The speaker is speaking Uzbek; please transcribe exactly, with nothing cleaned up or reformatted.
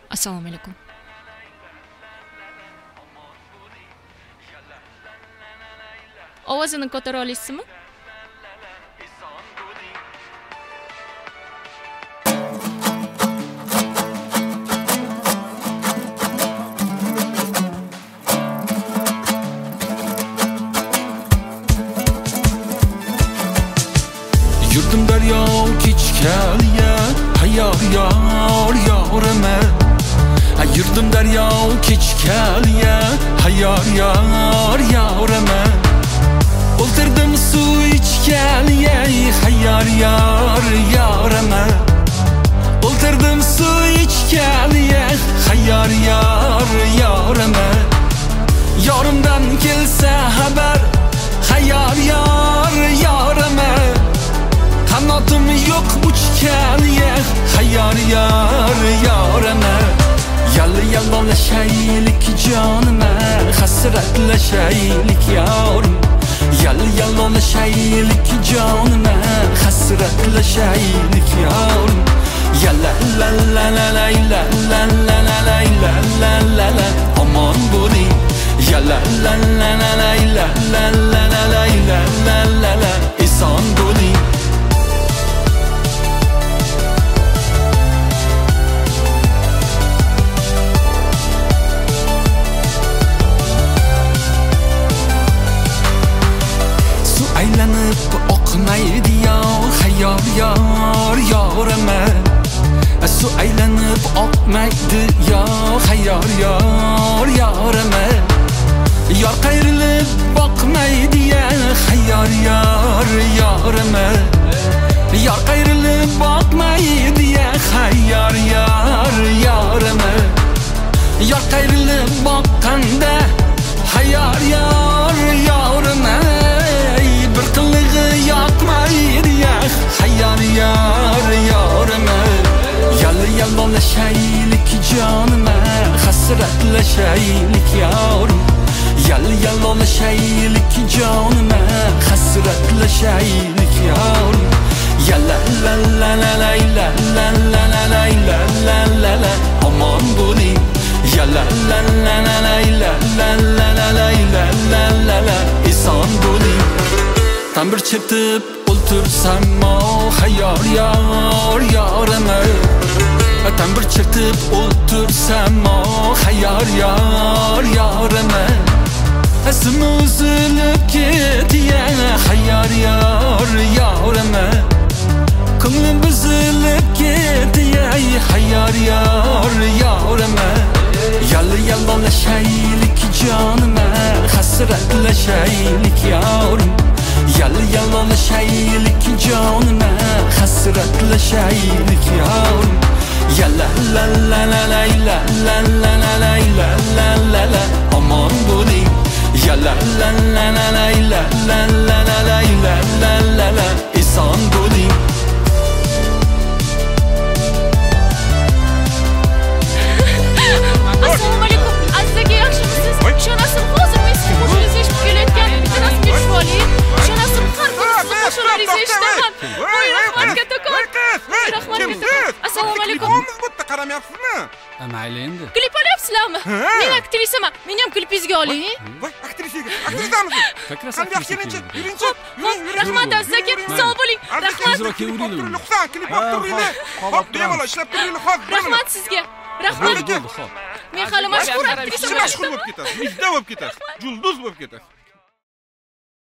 Assalomu alaykum. Ovozini ko'tara olasizmi? Yurdim daryo kechkaliya hayyor yor yorime. Yurdim daryo kechkaliya hayyor yor yorime. O'ltirdim suv ichkaliya hayyor yor yorime. O'ltirdim suv ichkaliya hayyor yor yorime. Yorimdan kelsa xabar hayyor yor yorime. Qanotim yo'q uchkaliya hayyor yor yorime. Yalli yallonlashaylik jonime, hasratlashaylik yorim. Yalli yallonlashaylik jonime, hasratlashaylik yorim. Yalla la la la la la la la la la la la la la omon bo'ling. Yalla la la la la la la la la la la la la eson bo'ling. Aylanib oqmaydi yo hayyor yor yorime. Su aylanib oqmaydi yo hayyor yor yorime. Yor qayrilib boqmaydi ya hayyor yor yorime. Yor qayrilib boqmaydi ya hayyor yor yorime. Yor qayrilib boqqanda hayyor yor yorime. Bir qilig'i yoqmaydi ya hayyor yor yorime. Yalli yallonlashaylik jonime, hasratlashaylik yorim. Yalli yallonlashaylik jonime, hasratlashaylik yorim. Yalla la la la la la la la la la la la la la omon bo'ling. Yalla la la la la la la la la la la la la eson bo'ling. Tambir chertib o'ltirsam hayyor yor yorime. Tambir chertib o'ltirsam hayyor yor yorime. Esim uzilib ketya hayyor yor yorime. Ko'nglim buzilib ketya hayyor yor yorime. Yalli yallonlashaylik jonime, hasratlashaylik yorim. Yalli yallonlashaylik jonime, hasratlashaylik yorim. Yalla la la la la la la la la la la la la la omon bo'ling. Yalla la la la la la la la la la la la la eson bo'ling. Assalomu alaykum. Aziz aka, yaxshimisiz? Ishonasizmi, hozir men sizni qo'shiningizni eshitib kelayotgan bitta rasmga tushib oling. Ishonasizmi, har kuni sizni qo'shiqlaringizni eshitaman. Voy rahmat kattakon. Rahmat kattakon. Assalomu alaykum. Qo'yamiz bu yerda qaramayapsizmi? Mayli endi. Klip olyapsizlarmi? Men aktrisaman. Meni ham klipingizga oling. Voy, aktrisaga. Aktrisamisiz? Qanday yaxshilinchi? Yuring-chi. Yuring, yuring. Rahmat aziz aka. Sog' bo'ling. Rahmat. Luqsan, klip olib turinglar. Hop, bemalol ishlab turinglar, hop. Rahmat sizga. Rahmat. Bo'ldi, xo'p. Men hali mashhur aktrisa Mashhur bo'lib ketasiz. Mizda bo'lib ketasiz. Yulduz bo'lib ketasiz.